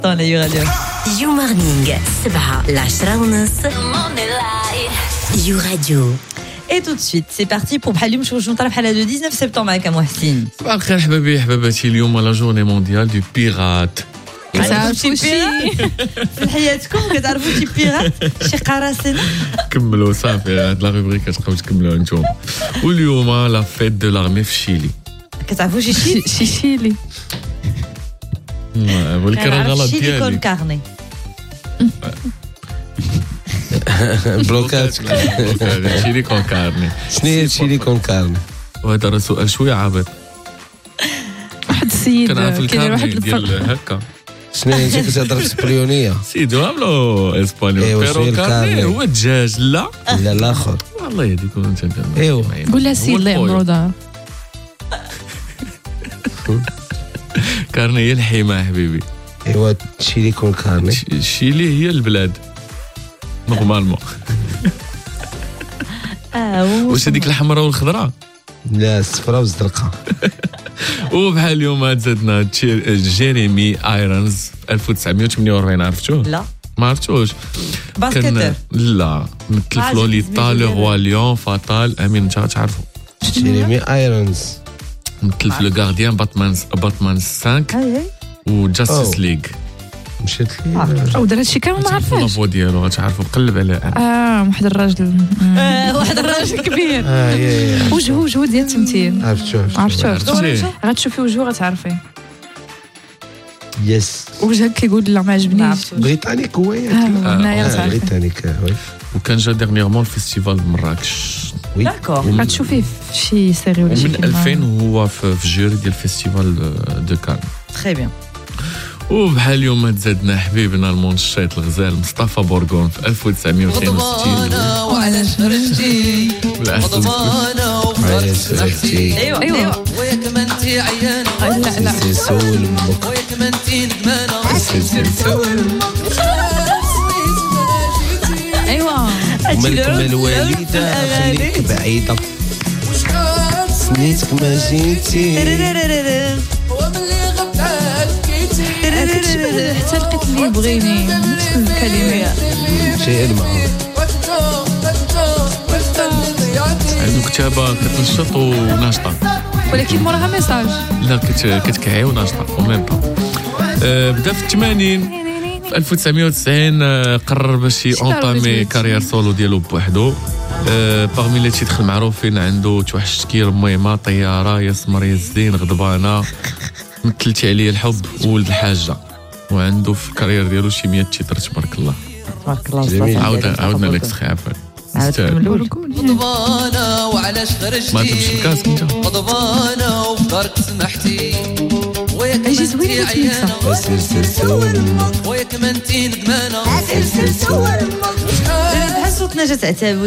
dans les radios. You Morning 7 ل10:30 You Radio. Et tout de suite, c'est parti pour Bhalioum Chouchou نطرح على le 19 septembre avec Mouhsin. صباح الخير حبايبي حباباتي اليوم لا جورني مونديال دو بيرات كتعرفوا شي في حياتكم كتعرفوا شي بيرات شي قراصنه كملوا صافي هاد لا روبريك كتبقاو تكملوها نتوما واليوم لا فيت دو لارمي في شيلي كتعرفوا شي شيلي ولكن راه غلط شيلي كون ديالي كارني بلوكات شيلي كون كارني شنو هي شيلي كون كارني وهذا راه سؤال شويه عابط واحد السيد كنعرف كاين واحد الكارني ديال هكا شنو هي انت كتهضر بالاسبانيوليه سيدو عملو اسبانيول إيوا، شنو هي بيرو كارني الكارني؟ هو الدجاج لا لا الاخر والله يهديك انت ايوا قول لها سيد الله يعمرو دار كارني هي الحماه حبيبي ايوا شيلي كون كارني شيلي هي البلاد نورمالمون واش هذيك الحمراء والخضراء لا الصفراء والزرقاء وبحال اليوم زدنا جيريمي ايرونز 1948 عرفتوه؟ لا ما عرفتوش باسكتر لا مثل في لوليتا لو روا ليون فاتال امين انت تعرفوا جيريمي ايرونز مثل في لو غارديان باتمان 5 وجاستس ليغ مشيت لي او درت شي كامل ما عرفاش لافو ديالو غتعرفوا قلب عليه واحد الراجل واحد الراجل كبير وجهه ديال التمثيل عرفتيه غتشوفي وجهه غتعرفيه يس وجهك كيقول لا ما عجبنيش بريطانيك هو ياك هنايا غتعرفي بريطانيك وي وكان جا ديرنييرمون الفيستيفال مراكش داكور غتشوفي في شي سيري ولا شي ومن 2000 هو في جوري ديال الفيستيفال دو كان تري بيان وبحال اليوم تزادنا حبيبنا المنشط الغزال مصطفى بورغون في 1962 وعلى شرفتي والعسل علاش رحتي ايوا وياك ما انتي عيانه لا سول امك وياك ما انتي ندمانه ايوا مالك ما الوالده خليك بعيده سنيتك ما جيتي وملي غبت عالكيتي كتشبه حتى لقيت اللي يبغيني نفس الكلمات شيء المعروف عنده كتابه كتنشط وناشطه ولكن موراها ميساج لا كتكعي وناشطه وميم با بدا في 80 في 1990 قرر باش يونطامي كارير سولو ديالو بوحدو باغمي لي تيتخ المعروفين عنده واحد الشكير مهمه طياره يا سمر يا الزين غضبانه مثلتي عليا الحب وولد الحاجه وعنده في الكارير ديالو شي 100 تيتر تبارك الله تبارك الله عاودنا لك سخي عفوا غضبانه وعلاش خرجتي ما تمشي الكاس انت غضبانه وفدارك سمحتي وياك أجي ما زوينة انتي عيانه وياك ما انتي ندمانه بحال صوت نجاة عتاب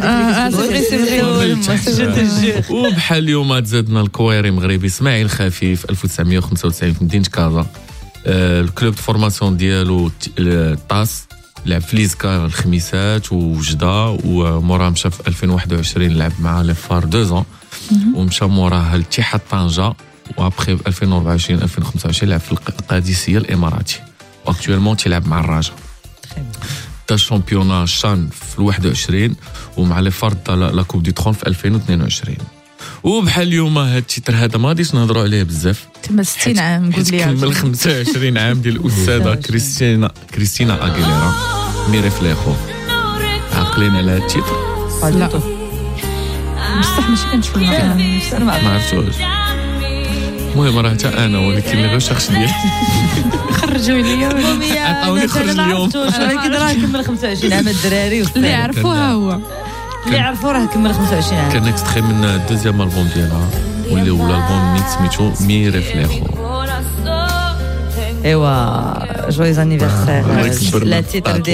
وبحال اليوم تزادنا الكويري مغربي اسماعيل خفيف 1995 في مدينه كازا الكلوب فورماسيون ديالو طاس لعب في ليزكا الخميسات ووجده وموراه مشى في 2021 لعب مع لي فار 2 ans ومشى موراه الاتحاد طنجه وابخي 2024 2025 لعب في القادسيه الاماراتي واكطوالمون تيلعب مع الرجاء تا الشامبيونا شان في 21 ومع لي فار لا كوب دي ترون في 2022 وبحال اليوم هاد التيتر هذا ما غاديش نهضروا عليه بزاف تما 60 عام قول لي كمل 25 عام ديال الاستاذه كريستينا اغيليرا مي ريفليخو عاقلين على هاد التيتر لا بصح ماشي كنشوف ما عرفتوش المهم راه حتى انا ولكن غير شخص ديالي خرجوا لي عطاوني خرج اليوم ولكن راه كمل 25 عام الدراري اللي يعرفوها هو اللي عرفوا راه كمل 25 عام كان اكستري من الدوزيام البوم ديالها واللي هو الالبوم ميت سميتو مي ريفليخو ايوا جويز انيفرسير لا تيتر